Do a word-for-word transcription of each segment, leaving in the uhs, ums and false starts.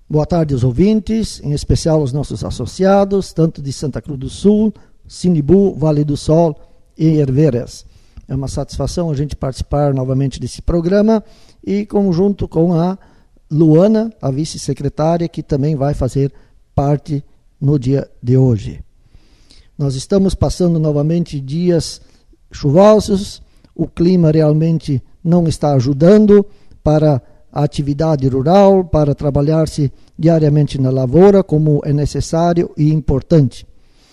Boa tarde aos ouvintes, em especial aos nossos associados, tanto de Santa Cruz do Sul, Sinibu, Vale do Sol e Herveras. É uma satisfação a gente participar novamente desse programa e conjunto com a Luana, a vice-secretária, que também vai fazer parte no dia de hoje. Nós estamos passando novamente dias chuvosos, o clima realmente não está ajudando para a atividade rural, para trabalhar-se diariamente na lavoura, como é necessário e importante.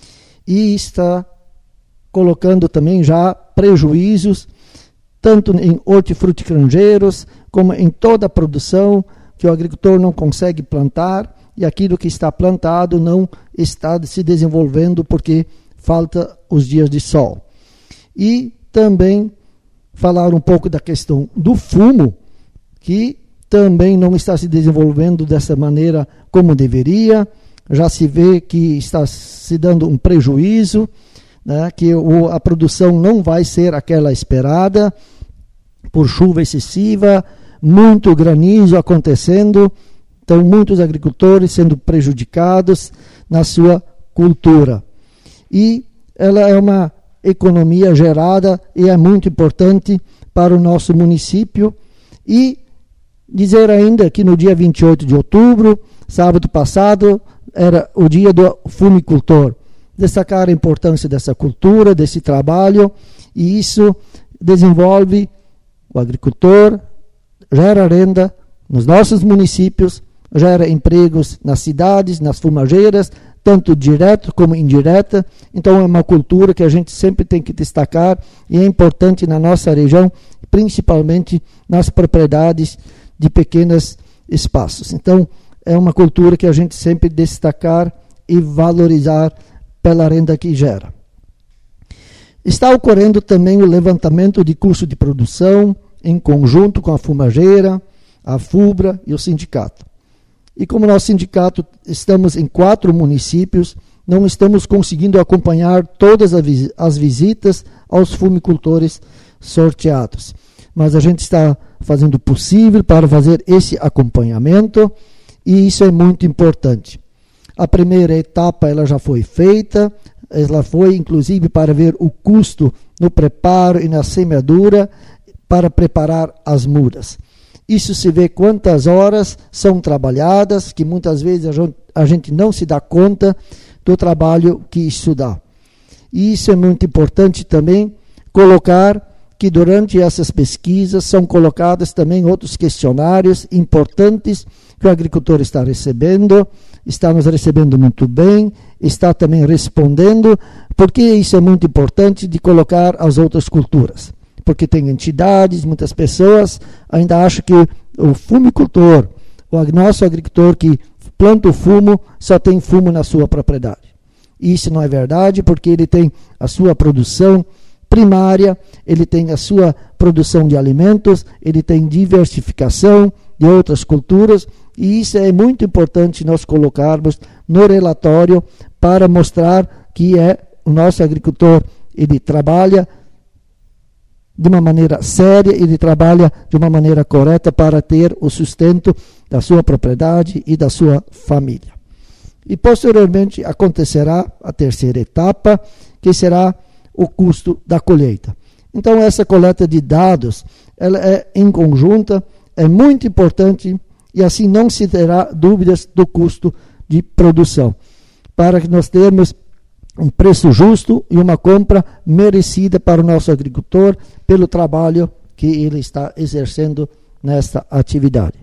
E está colocando também já prejuízos, tanto em hortifruticranjeiros, como em toda a produção, que o agricultor não consegue plantar, e aquilo que está plantado não está se desenvolvendo porque falta os dias de sol. E também falar um pouco da questão do fumo, que também não está se desenvolvendo dessa maneira como deveria. Já se vê que está se dando um prejuízo, né, que o, a produção não vai ser aquela esperada, por chuva excessiva, muito granizo acontecendo, então muitos agricultores sendo prejudicados na sua cultura. E ela é uma economia gerada e é muito importante para o nosso município. E dizer ainda que no dia vinte e oito de outubro, sábado passado, era o dia do fumicultor. Destacar a importância dessa cultura, desse trabalho, e isso desenvolve o agricultor, gera renda nos nossos municípios, gera empregos nas cidades, nas fumageiras, tanto direto como indireta. Então é uma cultura que a gente sempre tem que destacar e é importante na nossa região, principalmente nas propriedades de pequenos espaços. Então é uma cultura que a gente sempre destacar e valorizar pela renda que gera. Está ocorrendo também o levantamento de custo de produção em conjunto com a fumageira, a FUBRA e o sindicato. E como nosso sindicato estamos em quatro municípios, não estamos conseguindo acompanhar todas as visitas aos fumicultores sorteados. Mas a gente está fazendo o possível para fazer esse acompanhamento e isso é muito importante. A primeira etapa ela já foi feita, ela foi inclusive para ver o custo no preparo e na semeadura para preparar as mudas. Isso se vê quantas horas são trabalhadas, que muitas vezes a gente não se dá conta do trabalho que isso dá. E isso é muito importante também colocar que durante essas pesquisas são colocadas também outros questionários importantes que o agricultor está recebendo, está nos recebendo muito bem, está também respondendo, porque isso é muito importante de colocar as outras culturas. Porque tem entidades, muitas pessoas ainda acham que o fumicultor, o nosso agricultor que planta o fumo, só tem fumo na sua propriedade. Isso não é verdade, porque ele tem a sua produção primária, ele tem a sua produção de alimentos, ele tem diversificação de outras culturas, e isso é muito importante nós colocarmos no relatório para mostrar que é o nosso agricultor, ele trabalha de uma maneira séria, ele trabalha de uma maneira correta para ter o sustento da sua propriedade e da sua família. E posteriormente acontecerá a terceira etapa, que será o custo da colheita. Então essa coleta de dados, ela é em conjunta, é muito importante e assim não se terá dúvidas do custo de produção, para que nós tenhamos um preço justo e uma compra merecida para o nosso agricultor pelo trabalho que ele está exercendo nesta atividade.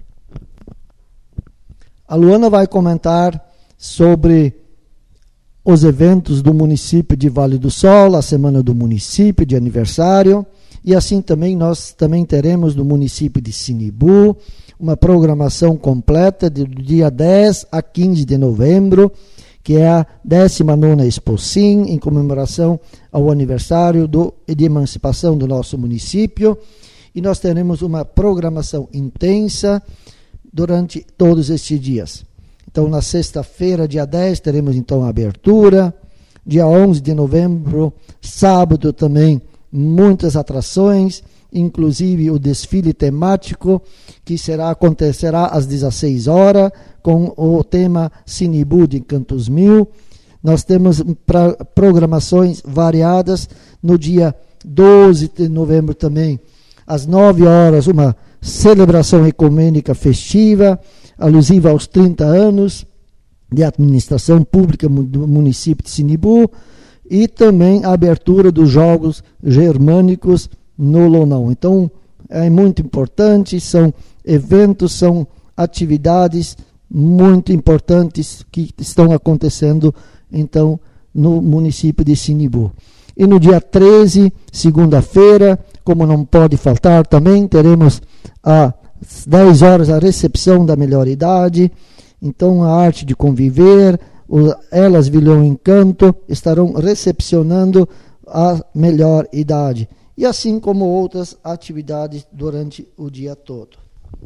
A Luana vai comentar sobre os eventos do município de Vale do Sol, a semana do município de aniversário, e assim também nós também teremos no município de Sinibu uma programação completa do dia dez a quinze de novembro, que é a décima nona Expocim, em comemoração ao aniversário do, de emancipação do nosso município, e nós teremos uma programação intensa durante todos estes dias. Então, na sexta-feira, dia dez, teremos então a abertura. Dia onze de novembro, sábado também, muitas atrações. inclusive o desfile temático, que será, acontecerá às dezesseis horas, com o tema Sinibu de Cantos Mil. Nós temos pra, programações variadas. No dia doze de novembro também, às nove horas, uma celebração ecumênica festiva, alusiva aos trinta anos de administração pública do município de Sinibu, e também a abertura dos Jogos Germânicos no Lonão. Então, é muito importante, são eventos, são atividades muito importantes que estão acontecendo, então, no município de Sinibu. E no dia treze, segunda-feira, como não pode faltar também, teremos às dez horas a recepção da melhor idade. Então, a arte de conviver, o Elas Vilhão Encanto estarão recepcionando a melhor idade. E assim como outras atividades durante o dia todo.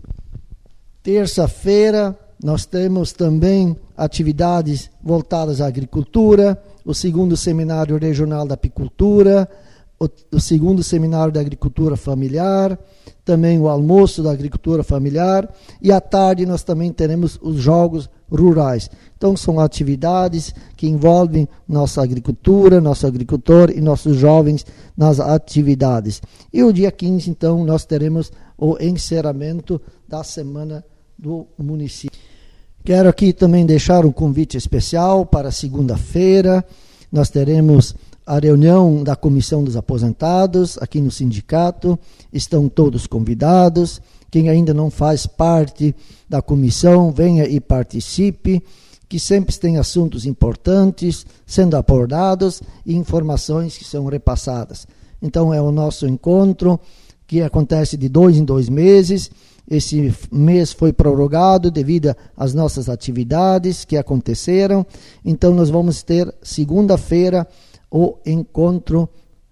Terça-feira, nós temos também atividades voltadas à agricultura, o segundo Seminário Regional da Apicultura, o, o segundo Seminário da Agricultura Familiar, também o almoço da agricultura familiar, e à tarde nós também teremos os Jogos Rurais. Então são atividades que envolvem nossa agricultura, nosso agricultor e nossos jovens nas atividades. E o dia quinze, então, nós teremos o encerramento da Semana do Município. Quero aqui também deixar um convite especial para segunda-feira. Nós teremos a reunião da Comissão dos Aposentados aqui no sindicato. Estão todos convidados. Quem ainda não faz parte da comissão, venha e participe, que sempre tem assuntos importantes sendo abordados e informações que são repassadas. Então é o nosso encontro que acontece de dois em dois meses. Esse mês foi prorrogado devido às nossas atividades que aconteceram. Então nós vamos ter segunda-feira o encontro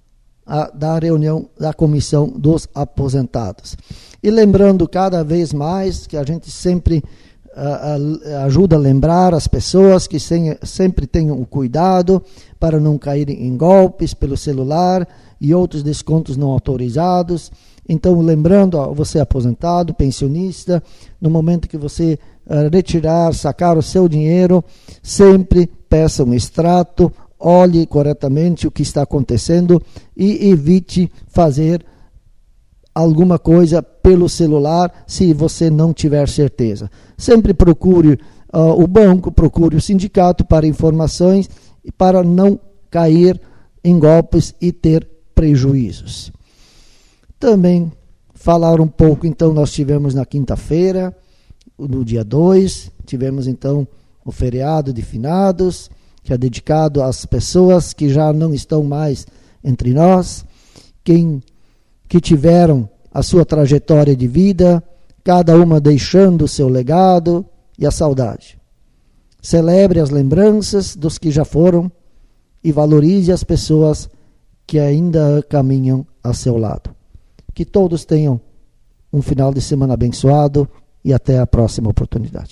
a, da reunião da Comissão dos Aposentados. E lembrando cada vez mais que a gente sempre uh, uh, ajuda a lembrar as pessoas que sem, sempre tenham o cuidado para não caírem em golpes pelo celular e outros descontos não autorizados. Então, lembrando a você aposentado, pensionista, no momento que você uh, retirar, sacar o seu dinheiro, sempre peça um extrato, olhe corretamente o que está acontecendo e evite fazer alguma coisa pelo celular se você não tiver certeza. Sempre procure uh, o banco, procure o sindicato para informações e para não cair em golpes e ter prejuízos. Também falar um pouco, então, nós tivemos na quinta-feira, no dia dois, tivemos então o feriado de finados, que é dedicado às pessoas que já não estão mais entre nós, quem que tiveram a sua trajetória de vida, cada uma deixando o seu legado e a saudade. Celebre as lembranças dos que já foram e valorize as pessoas que ainda caminham a seu lado. Que todos tenham um final de semana abençoado e até a próxima oportunidade.